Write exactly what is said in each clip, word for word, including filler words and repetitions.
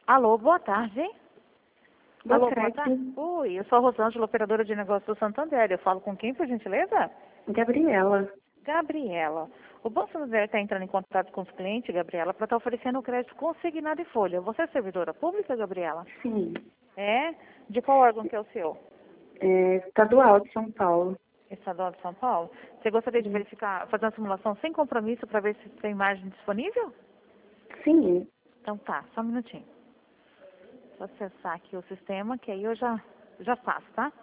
Alô, boa tarde. Boa Alô, tarde. boa tarde. Oi, eu sou a Rosângela, operadora de negócios do Santander. Eu falo com quem, por gentileza? Gabriela. Gabriela. O Banco Santander está entrando em contato com os clientes, Gabriela, para estar oferecendo o crédito consignado em folha. Você é servidora pública, Gabriela? Sim. É? De qual órgão que é o seu? É estadual de São Paulo. Estadual de São Paulo? Você gostaria de verificar, fazer uma simulação sem compromisso para ver se tem margem disponível? Sim. Então tá, só um minutinho. Vou acessar aqui o sistema, que aí eu já, já faço, tá?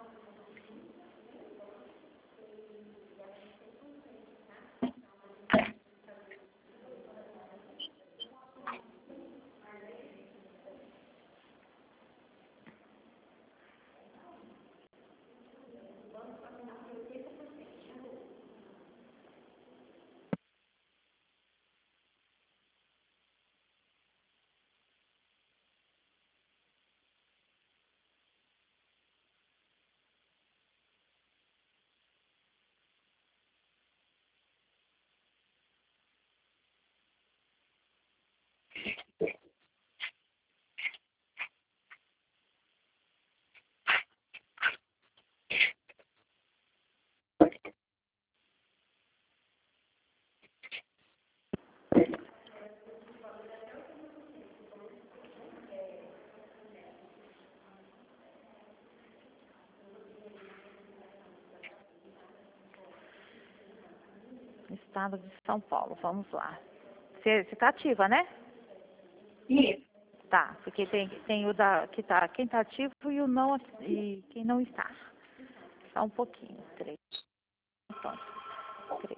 Estado de São Paulo, vamos lá. Você está ativa, né? Isso. Tá, porque tem, tem o da, que tá, quem está ativo e o não e quem não está. Só um pouquinho. Três. Então, três.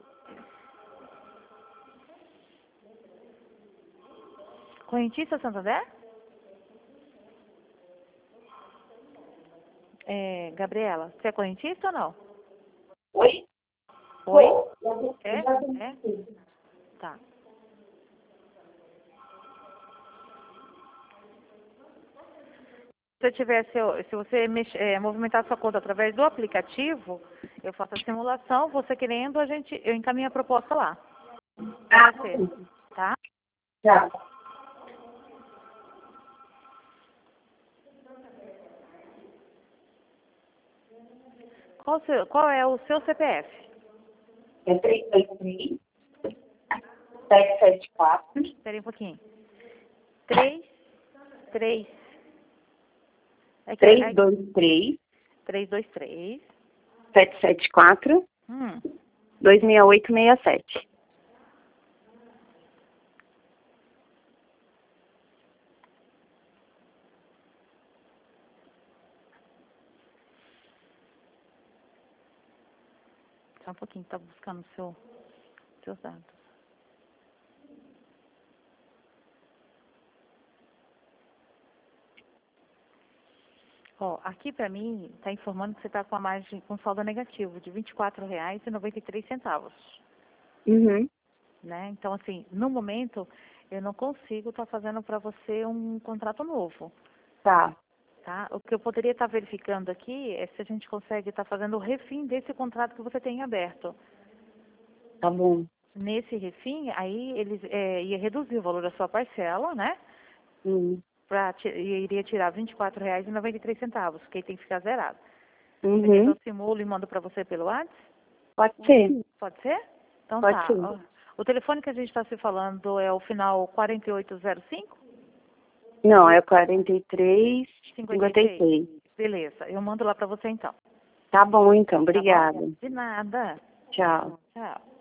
Correntista Santander? É, Gabriela, você é correntista ou não? Oi? Oi? Oi? É? É? Tá. Se, eu tiver seu, se você mex, é, movimentar sua conta através do aplicativo, eu faço a simulação, você querendo, a gente, eu encaminho a proposta lá. Pra Ah, você, sim. tá? Já. Qual, o seu, qual é o seu C P F? É três dois três, sete sete quatro, Espera aí um pouquinho. Três, três. É que, três é, dois três, três, dois, três. sete sete quatro, Hum. dois seis oito seis sete. Só um pouquinho, tá buscando seu, seus dados. Ó, aqui pra mim, tá informando que você tá com a margem, com saldo negativo de vinte e quatro reais e noventa e três centavos, Uhum. né? Então, assim, no momento, eu não consigo estar fazendo para você um contrato novo, Tá. tá? O que eu poderia estar verificando aqui é se a gente consegue estar fazendo o refim desse contrato que você tem aberto. Tá bom. Nesse refim, aí eles é, ia reduzir o valor da sua parcela, né? Uhum. Pra, ti- e iria tirar vinte e quatro reais e noventa e três centavos, que aí tem que ficar zerado. Você quer que Uhum. eu simulo e mando para você pelo WhatsApp? Pode ser. Pode ser? Então Pode tá. ser. Ó, o telefone que a gente está se falando é o final quatro oito zero cinco? Não, é quarenta e três, cinquenta e cinquenta e seis? seis. Beleza, eu mando lá para você então. Tá bom, então. Tá bom? Obrigada. De nada. Tchau. Tchau.